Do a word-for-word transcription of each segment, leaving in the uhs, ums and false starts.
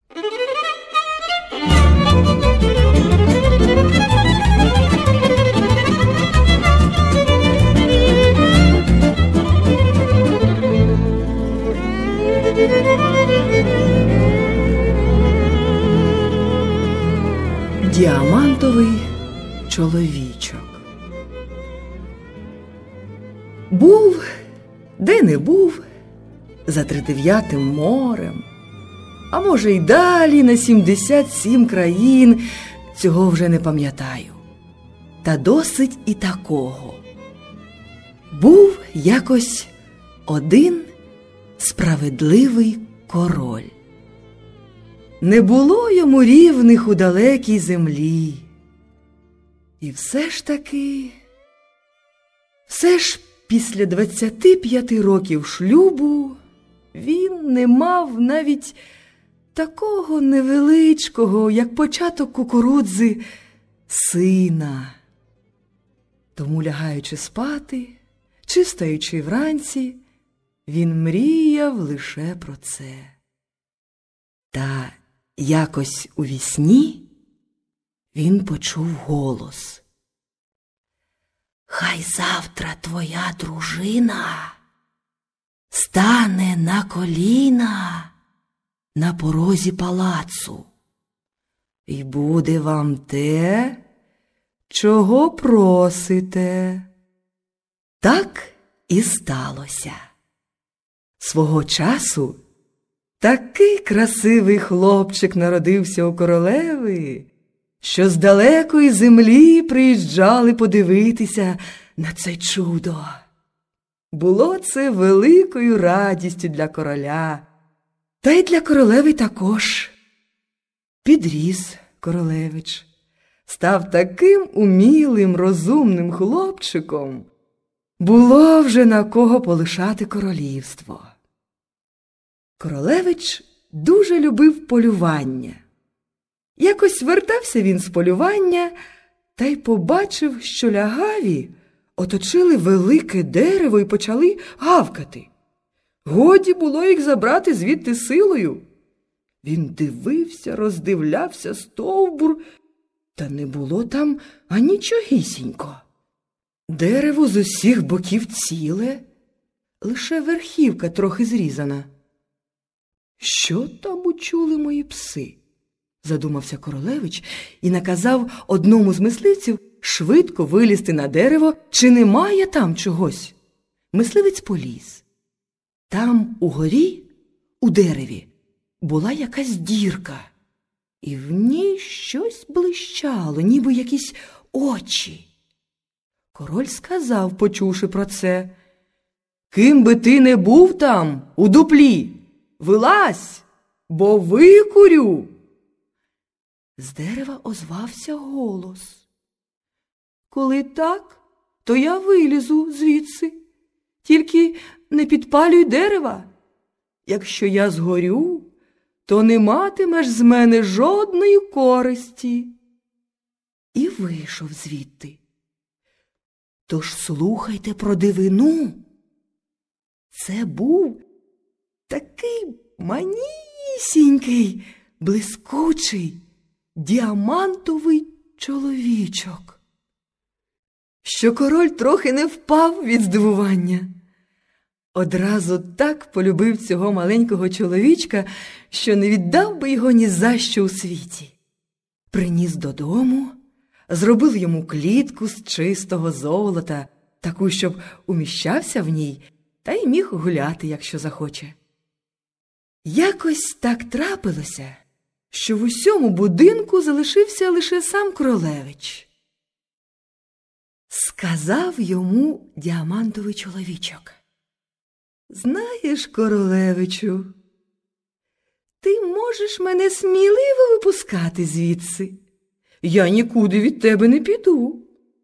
Діамантовий чоловічок. Був, де не був, за тридев'ятим морем, а може й далі на сімдесят сім країн, цього вже не пам'ятаю. Та досить і такого. Був якось один справедливий король. Не було йому рівних у далекій землі. І все ж таки, все ж після двадцяти п'яти років шлюбу він не мав навіть такого невеличкого, як початок кукурудзи, сина. Тому, лягаючи спати, чи встаючи вранці, він мріяв лише про це. Та якось у вісні він почув голос. «Хай завтра твоя дружина стане на коліна на порозі палацу, і буде вам те, чого просите». Так і сталося. Свого часу такий красивий хлопчик народився у королеви, що з далекої землі приїжджали подивитися на це чудо. Було це великою радістю для короля, та й для королеви також. Підріс королевич, став таким умілим, розумним хлопчиком, було вже на кого полишати королівство. Королевич дуже любив полювання. Якось вертався він з полювання та й побачив, що лягаві оточили велике дерево і почали гавкати. Годі було їх забрати звідти силою. Він дивився, роздивлявся стовбур, та не було там анічогісінько. Дерево з усіх боків ціле, лише верхівка трохи зрізана. «Що там учули мої пси?» – задумався королевич і наказав одному з мисливців швидко вилізти на дерево, чи немає там чогось. Мисливець поліз. Там угорі, у дереві, була якась дірка, і в ній щось блищало, ніби якісь очі. Король сказав, почувши про це: «Ким би ти не був там, у дуплі, вилазь, бо викурю!» З дерева озвався голос: «Коли так, то я вилізу звідси, тільки не підпалюй дерева. Якщо я згорю, то не матимеш з мене жодної користі». І вийшов звідти. Тож слухайте про дивину. Це був такий манісінький, блискучий, діамантовий чоловічок, що король трохи не впав від здивування. Одразу так полюбив цього маленького чоловічка, що не віддав би його ні за що у світі. Приніс додому, зробив йому клітку з чистого золота, таку, щоб уміщався в ній та й міг гуляти, якщо захоче. Якось так трапилося, що в усьому будинку залишився лише сам королевич. Сказав йому діамантовий чоловічок: «Знаєш, королевичу, ти можеш мене сміливо випускати звідси. Я нікуди від тебе не піду».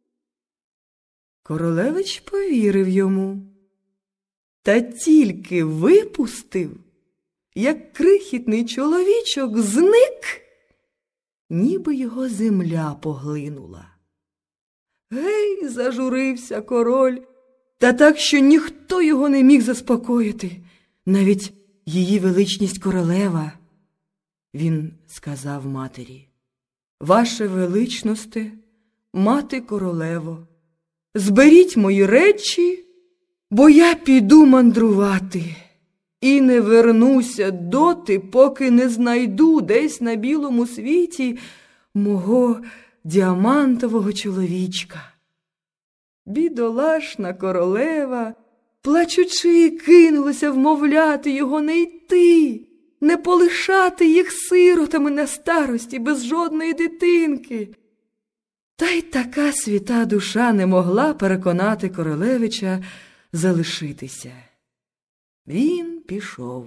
Королевич повірив йому. Та тільки випустив, як крихітний чоловічок зник, ніби його земля поглинула. Гей, зажурився король, та так, що ніхто його не міг заспокоїти, навіть її величність королева. він сказав матері: «Ваше величносте, мати королево, зберіть мої речі, бо я піду мандрувати і не вернуся доти, поки не знайду десь на білому світі мого діамантового чоловічка». Бідолашна королева, плачучи, кинулася вмовляти його не йти, не полишати їх сиротами на старості без жодної дитинки. Та й така свята душа не могла переконати королевича залишитися. Він пішов.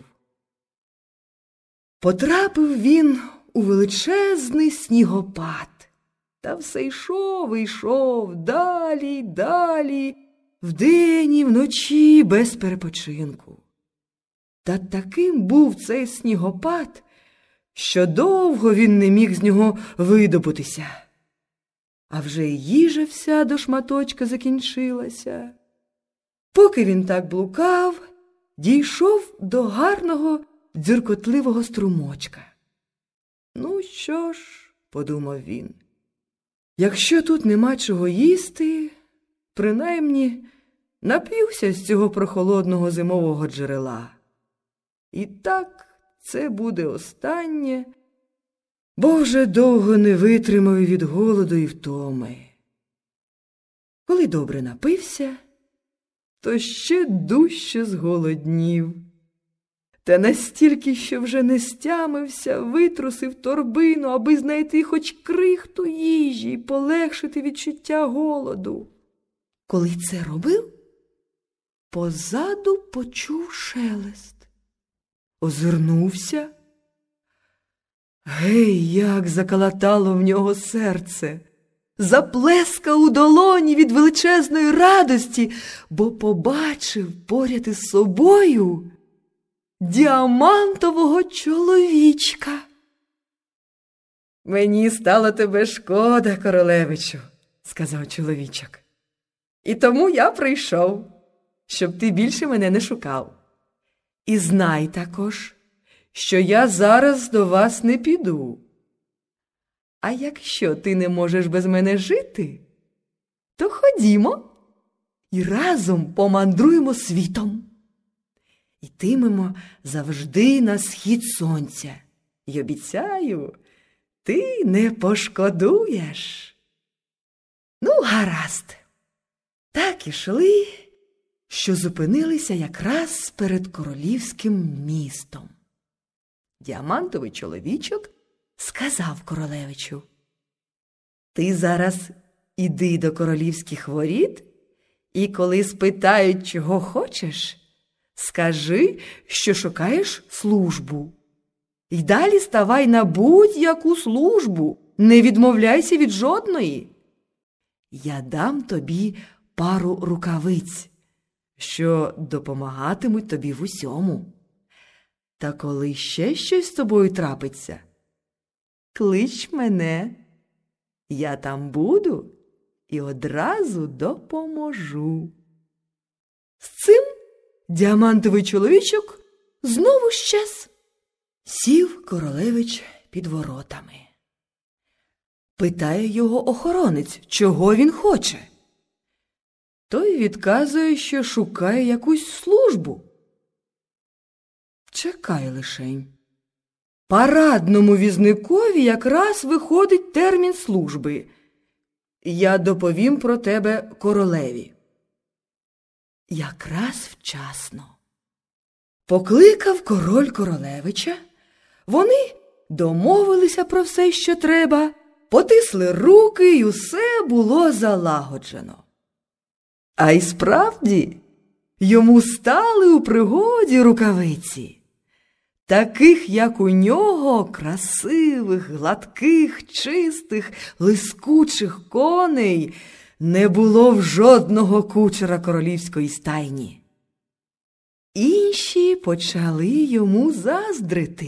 Потрапив він у величезний снігопад. Та все йшов і йшов, далі й далі, вдень і вночі без перепочинку. Та таким був цей снігопад, що довго він не міг з нього видобутися. А вже й їжа вся до шматочка закінчилася. Поки він так блукав, дійшов до гарного дзюркотливого струмочка. «Ну що ж», – подумав він, – «якщо тут нема чого їсти, принаймні нап'юся з цього прохолодного зимового джерела. І так це буде останнє, бо вже довго не витримав від голоду і втоми». Коли добре напився, то ще дужче зголоднів. Та настільки, що вже не стямився, витрусив торбину, аби знайти хоч крихту їжі і полегшити відчуття голоду. Коли це робив, позаду почув шелест. Озирнувся. Гей, як закалатало в нього серце! Заплескав у долоні від величезної радості, бо побачив поряд із собою діамантового чоловічка. «Мені стало тебе шкода, королевичу», – сказав чоловічок. «І тому я прийшов, щоб ти більше мене не шукав. І знай також, що я зараз до вас не піду. А якщо ти не можеш без мене жити, то ходімо і разом помандруємо світом. Йтимемо завжди на схід сонця. І обіцяю, ти не пошкодуєш». Ну, гаразд. Так ішли, що зупинилися якраз перед королівським містом. Діамантовий чоловічок сказав королевичу: «Ти зараз іди до королівських воріт, і коли спитають, чого хочеш, скажи, що шукаєш службу. І далі ставай на будь-яку службу, не відмовляйся від жодної. Я дам тобі пару рукавиць, що допомагатимуть тобі в усьому. Та коли ще щось з тобою трапиться, клич мене, я там буду і одразу допоможу». З цим діамантовий чоловічок знову щез. Сів королевич під воротами. Питає його охоронець, чого він хоче. Той відказує, що шукає якусь службу. Чекай лишень. Парадному візникові якраз виходить термін служби. Я доповім про тебе королеві. Якраз вчасно. Покликав король королевича, вони домовилися про все, що треба, потисли руки, і усе було залагоджено. А й справді, йому стали у пригоді рукавиці. Таких, як у нього, красивих, гладких, чистих, лискучих коней не було в жодного кучера королівської стайні. Інші почали йому заздрити.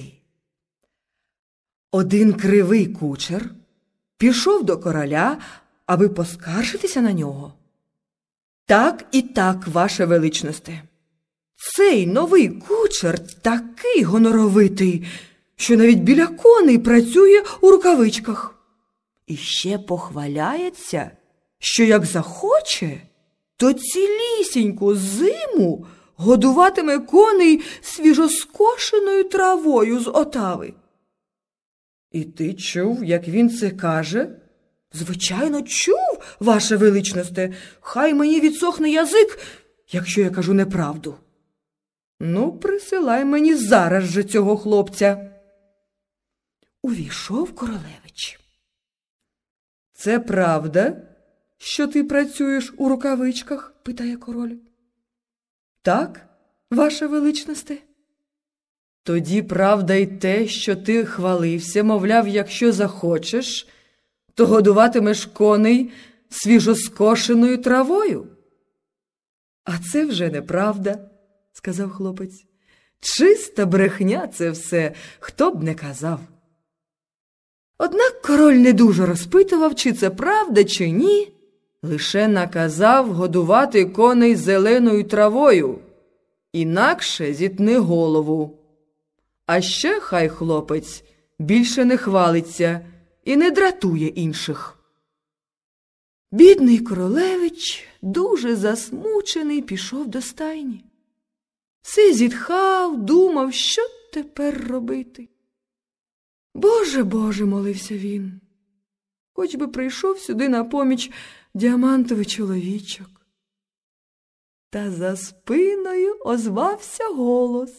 Один кривий кучер пішов до короля, аби поскаржитися на нього. «Так і так, ваше величносте, цей новий кучер такий гоноровитий, що навіть біля коней працює у рукавичках. І ще похваляється, що як захоче, то цілісіньку зиму годуватиме коней свіжоскошеною травою з отави. І ти чув, як він це каже? Звичайно, чув, ваше величносте. Хай мені відсохне язик, якщо я кажу неправду. Ну, присилай мені зараз же цього хлопця. Увійшов королевич. Це правда, що ти працюєш у рукавичках? Питає король. Так, ваше величносте. Тоді правда й те, що ти хвалився, мовляв, якщо захочеш, то годуватимеш коней свіжоскошеною травою. А це вже неправда, сказав хлопець. Чиста брехня це все, хто б не казав. Однак король не дуже розпитував, чи це правда, чи ні, лише наказав годувати коней зеленою травою, інакше зітни голову. А ще хай хлопець більше не хвалиться і не дратує інших. Бідний королевич, дуже засмучений, пішов до стайні. Все зітхав, думав, що тепер робити. Боже, Боже, молився він, хоч би прийшов сюди на поміч діамантовий чоловічок. Та за спиною озвався голос.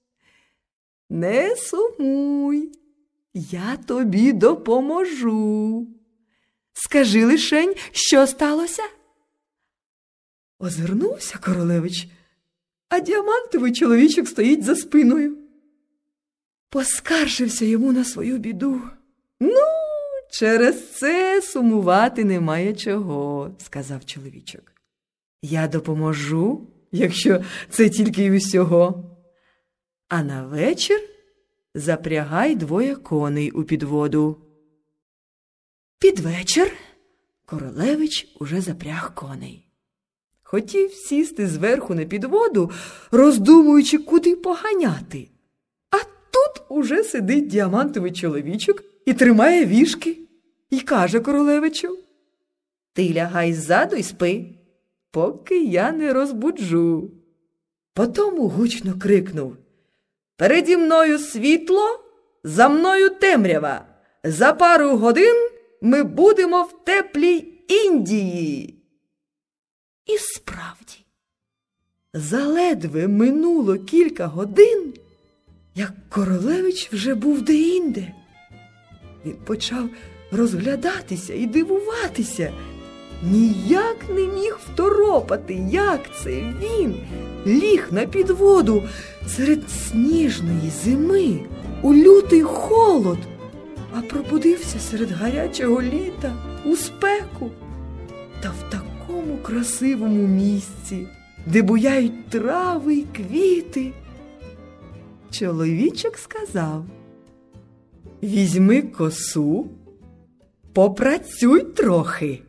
Не сумуй, я тобі допоможу. Скажи лишень, що сталося? Озирнувся королевич, а діамантовий чоловічок стоїть за спиною. Поскаржився йому на свою біду. Ну, через це сумувати немає чого, сказав чоловічок. Я допоможу, якщо це тільки й усього. А на вечір запрягай двоє коней у підводу. Під вечір королевич уже запряг коней. Хотів сісти зверху на підводу, роздумуючи, куди поганяти. А тут уже сидить діамантовий чоловічок і тримає віжки. І каже королевичу: ти лягай ззаду й спи, поки я не розбуджу. Потому гучно крикнув: переді мною світло, за мною темрява. За пару годин ми будемо в теплій Індії. І справді, заледве минуло кілька годин, як королевич вже був деінде. Він почав розглядатися і дивуватися. Ніяк не міг второпати, як це він ліг на підводу серед сніжної зими у лютий холод, а пробудився серед гарячого літа у спеку. Та в такому красивому місці, де буяють трави й квіти. Чоловічок сказав: візьми косу, попрацюй трохи.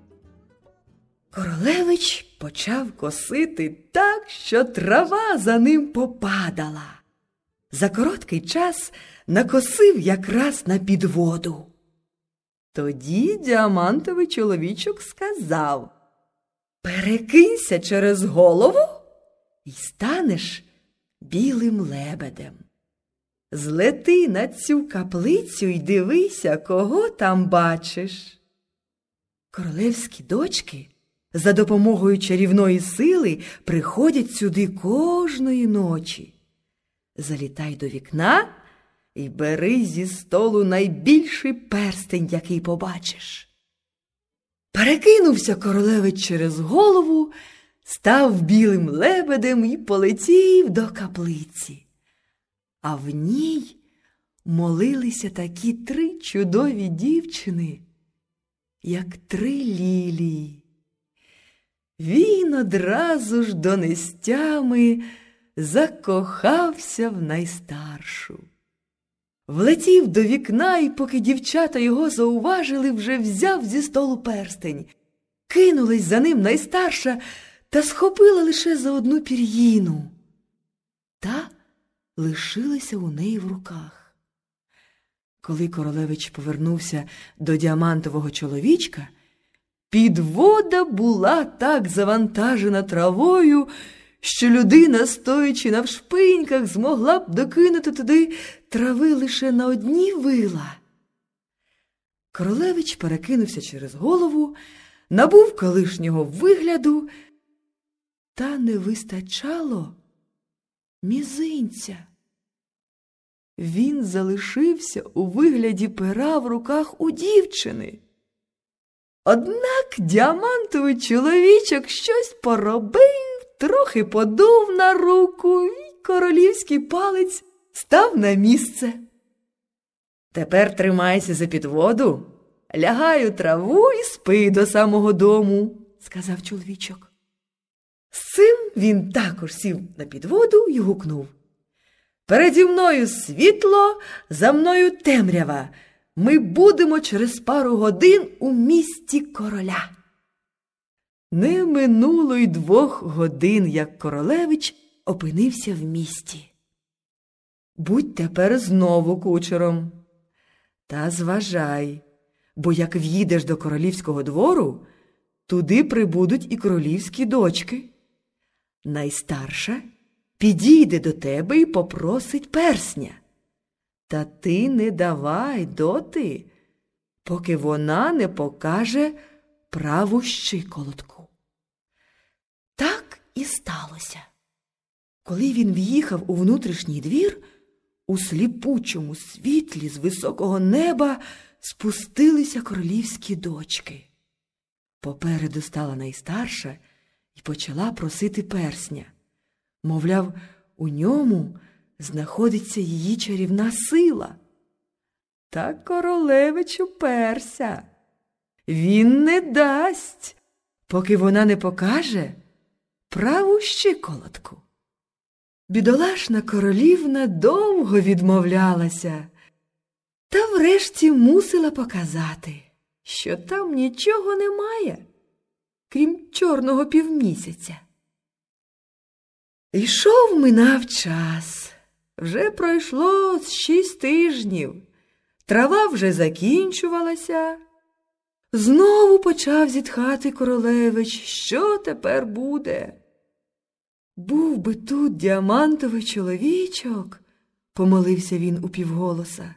Королевич почав косити так, що трава за ним попадала. За короткий час накосив якраз на підводу. Тоді діамантовий чоловічок сказав: перекинься через голову і станеш білим лебедем. Злети на цю каплицю й дивися, кого там бачиш. Королевські дочки за допомогою чарівної сили приходять сюди кожної ночі. Залітай до вікна і бери зі столу найбільший перстень, який побачиш. Перекинувся королевич через голову, став білим лебедем і полетів до каплиці. А в ній молилися такі три чудові дівчини, як три лілії. Він одразу ж до нестями закохався в найстаршу. Влетів до вікна, і поки дівчата його зауважили, вже взяв зі столу перстень. Кинулась за ним найстарша та схопила лише за одну пір'їну. Та лишилася у неї в руках. Коли королевич повернувся до діамантового чоловічка, підвода була так завантажена травою, що людина, стоячи навшпиньках, змогла б докинути туди трави лише на одні вила. Королевич перекинувся через голову, набув колишнього вигляду, та не вистачало мізинця. Він залишився у вигляді пера в руках у дівчини. Однак діамантовий чоловічок щось поробив, трохи подув на руку, і королівський палець став на місце. «Тепер тримайся за підводу, лягай у траву і спи до самого дому», – сказав чоловічок. З цим він також сів на підводу й гукнув: «Переді мною світло, за мною темрява. Ми будемо через пару годин у місті короля». Не минуло й двох годин, як королевич опинився в місті. «Будь тепер знову кучером. Та зважай, бо як в'їдеш до королівського двору, туди прибудуть і королівські дочки. Найстарша підійде до тебе і попросить персня. Та ти не давай доти, поки вона не покаже праву щиколотку». Так і сталося. Коли він в'їхав у внутрішній двір, у сліпучому світлі з високого неба спустилися королівські дочки. Попереду стала найстарша і почала просити персня. Мовляв, у ньому знаходиться її чарівна сила. Та королевич уперся. Він не дасть, поки вона не покаже праву щиколотку. Бідолашна королівна довго відмовлялася, та врешті мусила показати, що там нічого немає, крім чорного півмісяця. Йшов минав час. Вже пройшло шість тижнів. Трава вже закінчувалася. Знову почав зітхати королевич. Що тепер буде? «Був би тут діамантовий чоловічок», – помолився він упівголоса.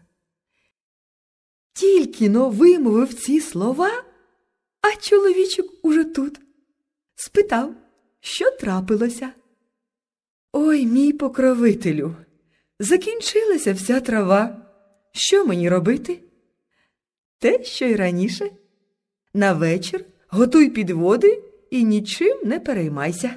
Тільки-но вимовив ці слова, а чоловічок уже тут. Спитав, що трапилося. «Ой, мій покровителю, закінчилася вся трава. Що мені робити?» «Те, що й раніше. На вечір готуй підводи і нічим не переймайся».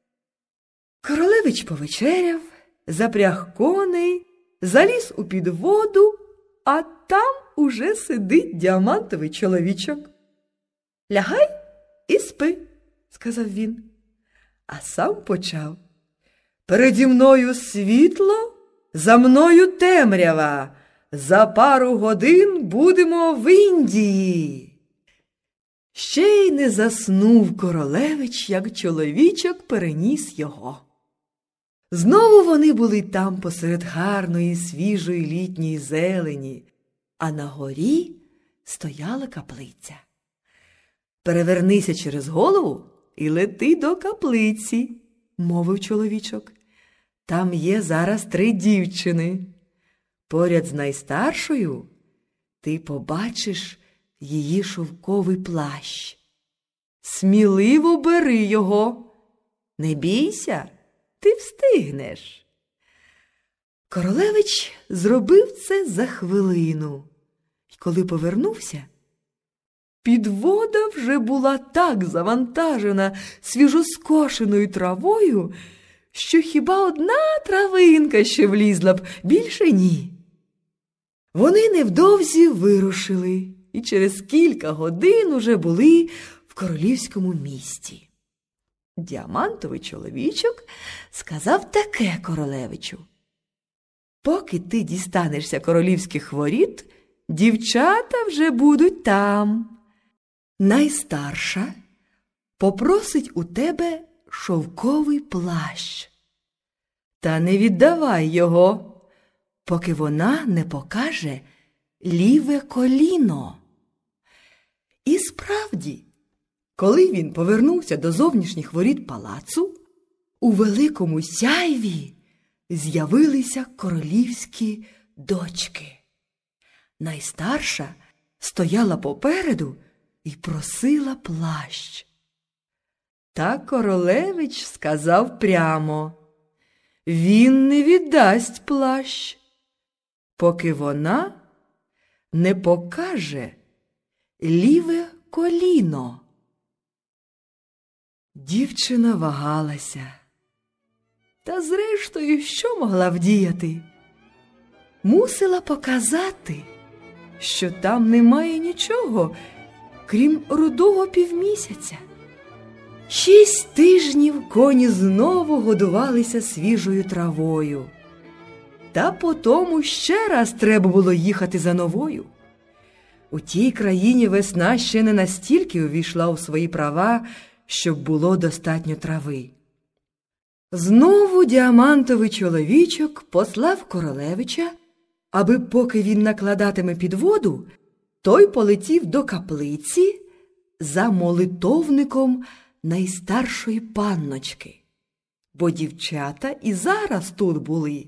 Королевич повечеряв, запряг коней, заліз у підводу, а там уже сидить діамантовий чоловічок. «Лягай і спи», – сказав він, а сам почав: «Переді мною світло, за мною темрява. За пару годин будемо в Індії». Ще й не заснув королевич, як чоловічок переніс його. Знову вони були там посеред гарної, свіжої літньої зелені, а на горі стояла каплиця. «Перевернися через голову і лети до каплиці», – мовив чоловічок. «Там є зараз три дівчини. Поряд з найстаршою ти побачиш її шовковий плащ. Сміливо бери його. Не бійся, ти встигнеш». Королевич зробив це за хвилину. І коли повернувся, підвода вже була так завантажена свіжоскошеною травою, що хіба одна травинка ще влізла б, більше ні. Вони невдовзі вирушили і через кілька годин уже були в королівському місті. Діамантовий чоловічок сказав таке королевичу: «Поки ти дістанешся королівських воріт, дівчата вже будуть там. Найстарша попросить у тебе шовковий плащ. Та не віддавай його, поки вона не покаже ліве коліно. І справді, коли він повернувся до зовнішніх воріт палацу, у великому сяйві з'явилися королівські дочки. Найстарша стояла попереду і просила плащ. Та королевич сказав прямо: він не віддасть плащ, поки вона не покаже ліве коліно. Дівчина вагалася. Та зрештою, що могла вдіяти? Мусила показати, що там немає нічого, крім рудого півмісяця. Шість тижнів коні знову годувалися свіжою травою. Та потому ще раз треба було їхати за новою. У тій країні весна ще не настільки увійшла у свої права, щоб було достатньо трави. Знову діамантовий чоловічок послав королевича, аби поки він накладатиме підводу, той полетів до каплиці за молитовником найстаршої панночки, бо дівчата і зараз тут були.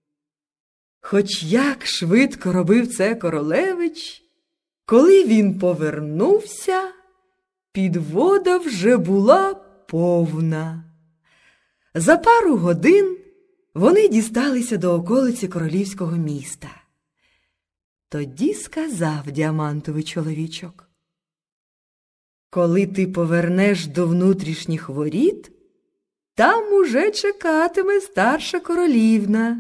Хоч як швидко робив це королевич, коли він повернувся, підвода вже була повна. За пару годин вони дісталися до околиці королівського міста. Тоді сказав діамантовий чоловічок: коли ти повернеш до внутрішніх воріт, там уже чекатиме старша королівна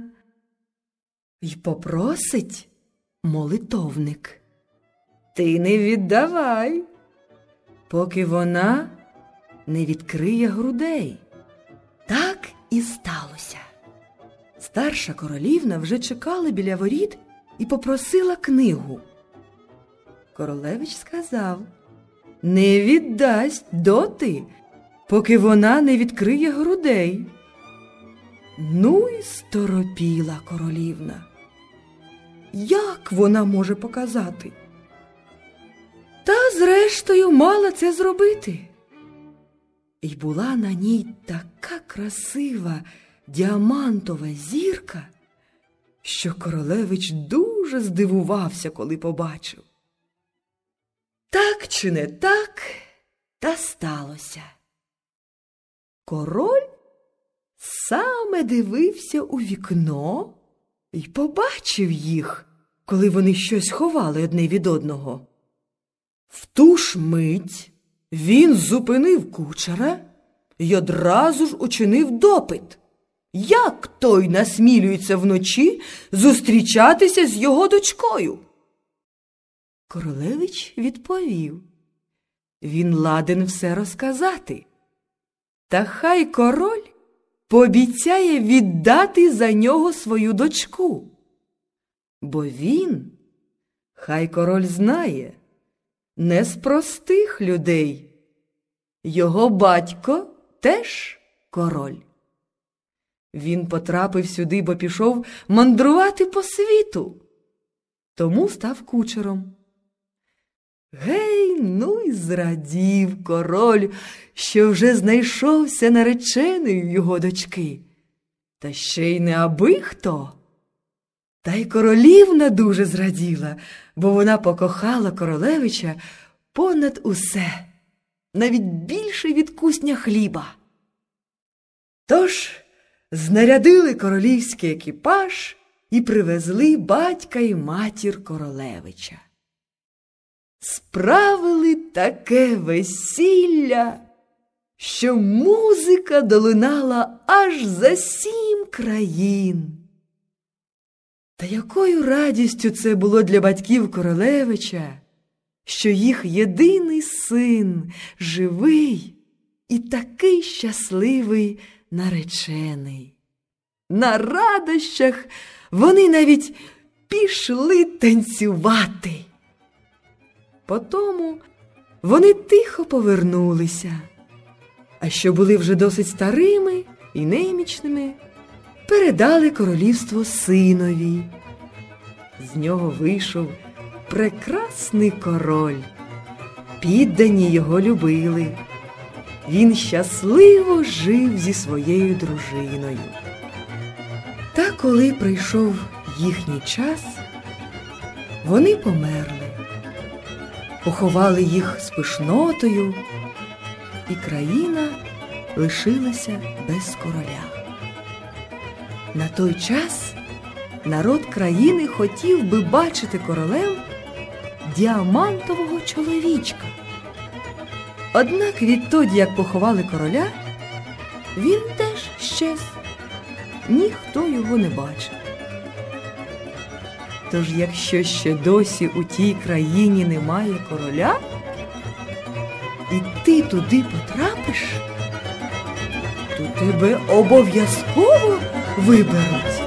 й попросить молитовник. Ти не віддавай, поки вона не відкриє грудей. Так і сталося. Старша королівна вже чекала біля воріт і попросила книгу. Королевич сказав: не віддасть доти, поки вона не відкриє грудей. Ну й сторопіла королівна. Як вона може показати? Та, зрештою, мала це зробити. І була на ній така красива діамантова зірка, що королевич дуже здивувався, коли побачив. Так чи не так, та сталося. Король саме дивився у вікно і побачив їх, коли вони щось ховали одне від одного. В ту ж мить він зупинив кучера й одразу ж учинив допит. Як той насмілюється вночі зустрічатися з його дочкою? Королевич відповів: він ладен все розказати. Та хай король пообіцяє віддати за нього свою дочку. Бо він, хай король знає, не з простих людей. Його батько теж король. Він потрапив сюди, бо пішов мандрувати по світу. Тому став кучером. Гей, ну й зрадів король, що вже знайшовся нареченою його дочки. Та ще й не аби хто. Та й королівна дуже зраділа, бо вона покохала королевича понад усе, навіть більше від кусня хліба. Тож знарядили королівський екіпаж і привезли батька і матір королевича. Справили таке весілля, що музика долинала аж за сім країн. Та якою радістю це було для батьків королевича, що їх єдиний син, живий і такий щасливий наречений. На радощах вони навіть пішли танцювати. Потому вони тихо повернулися, а що були вже досить старими і немічними, передали королівство синові. З нього вийшов прекрасний король. Піддані його любили. Він щасливо жив зі своєю дружиною. Та коли прийшов їхній час, вони померли. Поховали їх з пишнотою, і країна лишилася без короля. На той час народ країни хотів би бачити королем діамантового чоловічка. Однак відтоді, як поховали короля, він теж щез. Ніхто його не бачив. Тож, якщо ще досі у тій країні немає короля, і ти туди потрапиш, то тебе обов'язково виберуть.